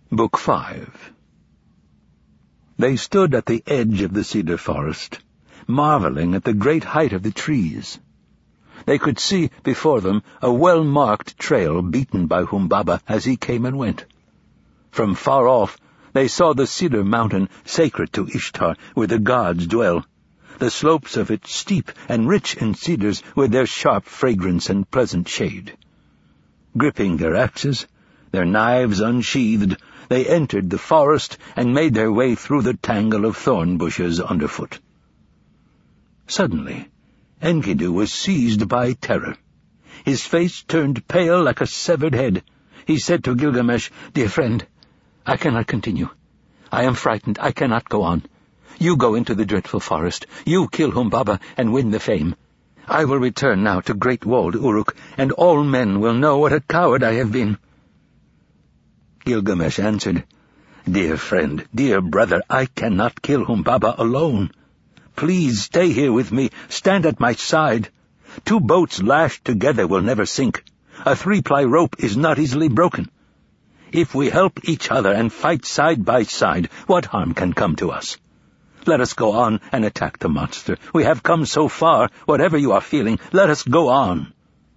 Book 5. They stood at the edge of the cedar forest, marveling at the great height of the trees. They could see before them a well-marked trail beaten by Humbaba as he came and went. From far off, they saw the cedar mountain sacred to Ishtar, where the gods dwell, the slopes of it steep and rich in cedars with their sharp fragrance and pleasant shade. Gripping their axes, their knives unsheathed, they entered the forest and made their way through the tangle of thorn bushes underfoot. Suddenly, Enkidu was seized by terror. His face turned pale like a severed head. He said to Gilgamesh, "Dear friend, I cannot continue. I am frightened. I cannot go on. You go into the dreadful forest. You kill Humbaba and win the fame. I will return now to Great Walled Uruk, and all men will know what a coward I have been." Gilgamesh answered, "Dear friend, dear brother, I cannot kill Humbaba alone. Please stay here with me, stand at my side. 2 boats lashed together will never sink. A 3-ply rope is not easily broken. If we help each other and fight side by side, what harm can come to us? Let us go on and attack the monster. We have come so far, whatever you are feeling, let us go on."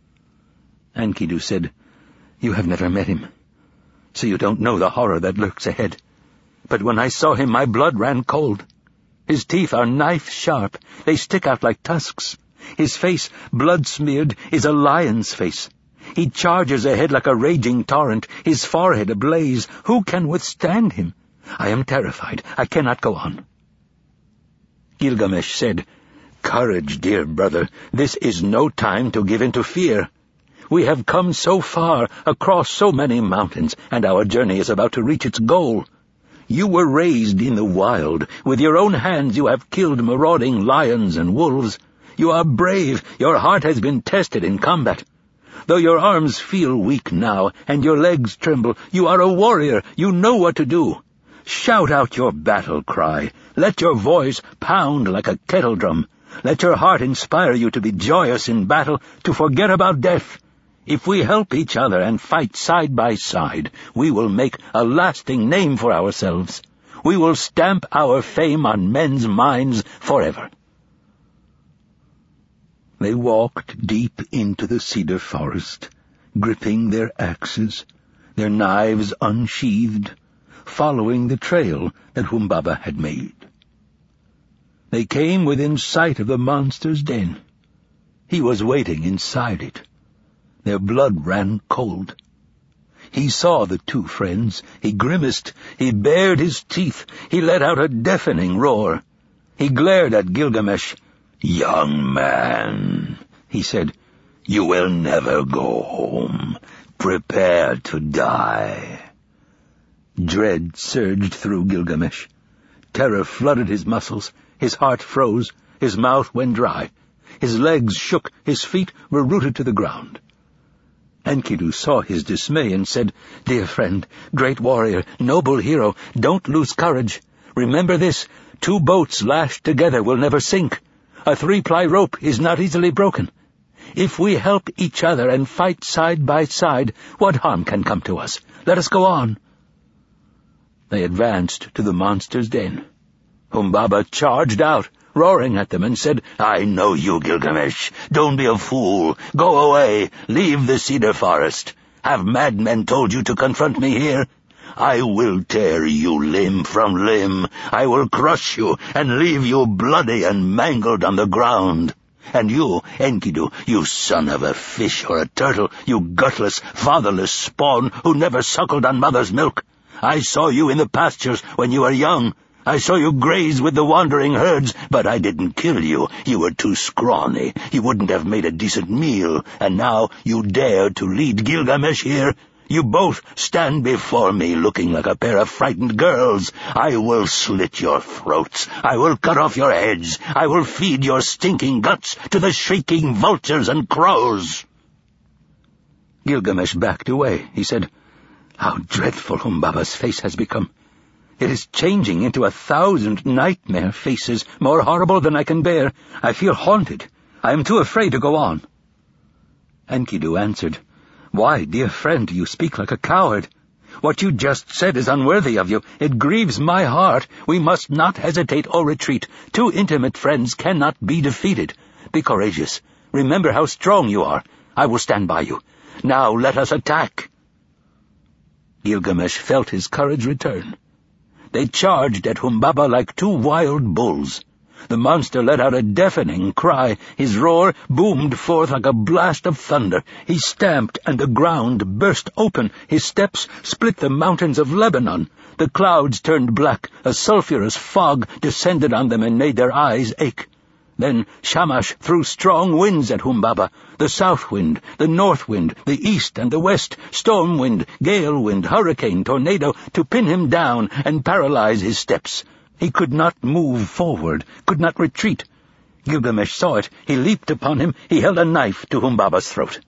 Enkidu said, "You have never met him, so you don't know the horror that lurks ahead. But when I saw him, my blood ran cold. His teeth are knife-sharp. They stick out like tusks. His face, blood-smeared, is a lion's face. He charges ahead like a raging torrent, his forehead ablaze. Who can withstand him? I am terrified. I cannot go on." Gilgamesh said, "Courage, dear brother. This is no time to give in to fear. We have come so far, across so many mountains, and our journey is about to reach its goal. You were raised in the wild. With your own hands you have killed marauding lions and wolves. You are brave. Your heart has been tested in combat. Though your arms feel weak now, and your legs tremble, you are a warrior. You know what to do. Shout out your battle cry. Let your voice pound like a kettle drum. Let your heart inspire you to be joyous in battle, to forget about death. If we help each other and fight side by side, we will make a lasting name for ourselves. We will stamp our fame on men's minds forever." They walked deep into the cedar forest, gripping their axes, their knives unsheathed, following the trail that Humbaba had made. They came within sight of the monster's den. He was waiting inside it. Their blood ran cold. He saw the 2 friends. He grimaced. He bared his teeth. He let out a deafening roar. He glared at Gilgamesh. "Young man," he said, "you will never go home. Prepare to die." Dread surged through Gilgamesh. Terror flooded his muscles. His heart froze. His mouth went dry. His legs shook. His feet were rooted to the ground. Enkidu saw his dismay and said, "Dear friend, great warrior, noble hero, don't lose courage. Remember this, 2 boats lashed together will never sink. A 3-ply rope is not easily broken. If we help each other and fight side by side, what harm can come to us? Let us go on." They advanced to the monster's den. Humbaba charged out, roaring at them, and said, "I know you, Gilgamesh. Don't be a fool. Go away. Leave the cedar forest. Have madmen told you to confront me here? I will tear you limb from limb. I will crush you and leave you bloody and mangled on the ground. And you, Enkidu, you son of a fish or a turtle, you gutless, fatherless spawn who never suckled on mother's milk. I saw you in the pastures when you were young. I saw you graze with the wandering herds, but I didn't kill you. You were too scrawny. You wouldn't have made a decent meal, and now you dare to lead Gilgamesh here? You both stand before me looking like a pair of frightened girls. I will slit your throats. I will cut off your heads. I will feed your stinking guts to the shrieking vultures and crows." Gilgamesh backed away. He said, "How dreadful Humbaba's face has become. It is changing into 1,000 nightmare faces, more horrible than I can bear. I feel haunted. I am too afraid to go on." Enkidu answered, "Why, dear friend, do you speak like a coward? What you just said is unworthy of you. It grieves my heart. We must not hesitate or retreat. Two intimate friends cannot be defeated. Be courageous. Remember how strong you are. I will stand by you. Now let us attack." Gilgamesh felt his courage return. They charged at Humbaba like two wild bulls. The monster let out a deafening cry. His roar boomed forth like a blast of thunder. He stamped, and the ground burst open. His steps split the mountains of Lebanon. The clouds turned black. A sulphurous fog descended on them and made their eyes ache. Then Shamash threw strong winds at Humbaba, the south wind, the north wind, the east and the west, storm wind, gale wind, hurricane, tornado, to pin him down and paralyze his steps. He could not move forward, could not retreat. Gilgamesh saw it. He leaped upon him. He held a knife to Humbaba's throat.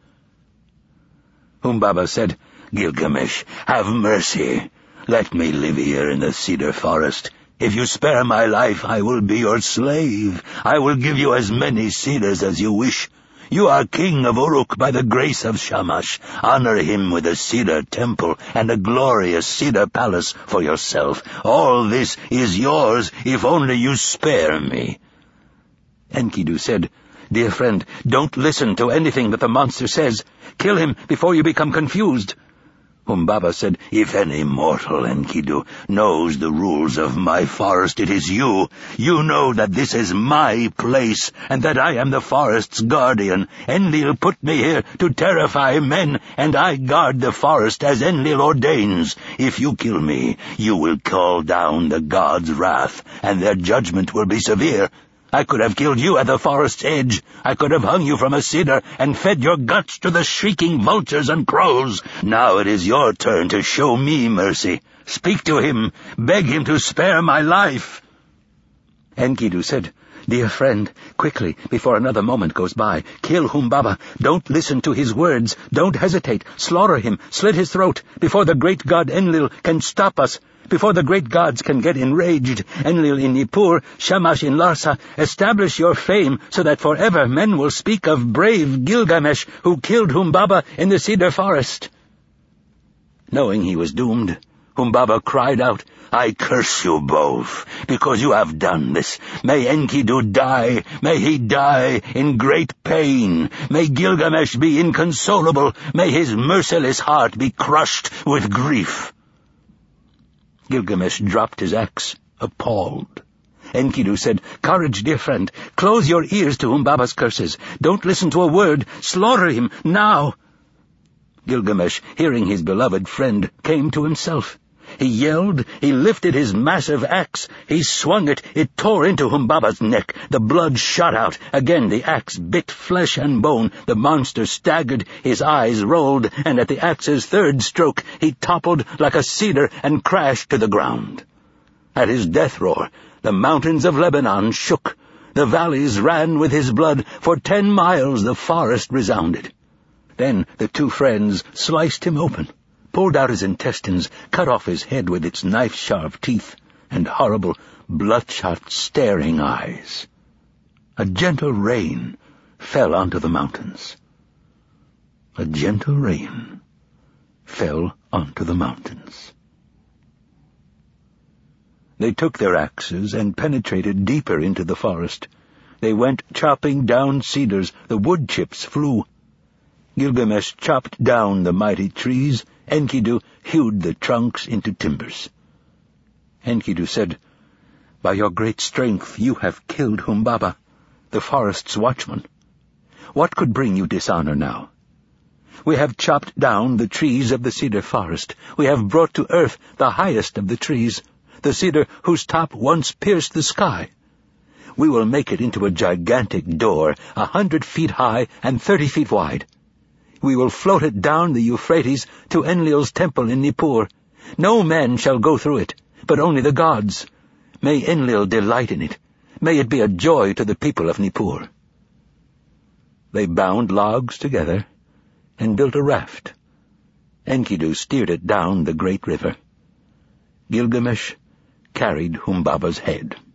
Humbaba said, "Gilgamesh, have mercy. Let me live here in the cedar forest. If you spare my life, I will be your slave. I will give you as many cedars as you wish. You are king of Uruk by the grace of Shamash. Honor him with a cedar temple and a glorious cedar palace for yourself. All this is yours if only you spare me." Enkidu said, "Dear friend, don't listen to anything that the monster says. Kill him before you become confused." Humbaba said, "If any mortal, Enkidu, knows the rules of my forest, it is you. You know that this is my place, and that I am the forest's guardian. Enlil put me here to terrify men, and I guard the forest as Enlil ordains. If you kill me, you will call down the gods' wrath, and their judgment will be severe. I could have killed you at the forest's edge. I could have hung you from a cedar and fed your guts to the shrieking vultures and crows. Now it is your turn to show me mercy. Speak to him. Beg him to spare my life." Enkidu said, "Dear friend, quickly, before another moment goes by, kill Humbaba. Don't listen to his words. Don't hesitate. Slaughter him. Slit his throat. Before the great god Enlil can stop us. Before the great gods can get enraged, Enlil in Nippur, Shamash in Larsa, establish your fame so that forever men will speak of brave Gilgamesh who killed Humbaba in the cedar forest." Knowing he was doomed, Humbaba cried out, "I curse you both, because you have done this. May Enkidu die. May he die in great pain. May Gilgamesh be inconsolable. May his merciless heart be crushed with grief." Gilgamesh dropped his axe, appalled. Enkidu said, "Courage, dear friend. Close your ears to Humbaba's curses. Don't listen to a word. Slaughter him, now." Gilgamesh, hearing his beloved friend, came to himself. He yelled, he lifted his massive axe, he swung it, it tore into Humbaba's neck, the blood shot out, again the axe bit flesh and bone, the monster staggered, his eyes rolled, and at the axe's third stroke he toppled like a cedar and crashed to the ground. At his death roar, the mountains of Lebanon shook, the valleys ran with his blood, for 10 miles the forest resounded. Then the two friends sliced him open, pulled out his intestines, cut off his head with its knife-sharp teeth and horrible, bloodshot, staring eyes. A gentle rain fell onto the mountains. A gentle rain fell onto the mountains. They took their axes and penetrated deeper into the forest. They went chopping down cedars. The wood chips flew. Gilgamesh chopped down the mighty trees. Enkidu hewed the trunks into timbers. Enkidu said, "By your great strength you have killed Humbaba, the forest's watchman. What could bring you dishonor now? We have chopped down the trees of the cedar forest. We have brought to earth the highest of the trees, the cedar whose top once pierced the sky. We will make it into a gigantic door, 100 feet high and 30 feet wide. We will float it down the Euphrates to Enlil's temple in Nippur. No man shall go through it, but only the gods. May Enlil delight in it. May it be a joy to the people of Nippur." They bound logs together and built a raft. Enkidu steered it down the great river. Gilgamesh carried Humbaba's head.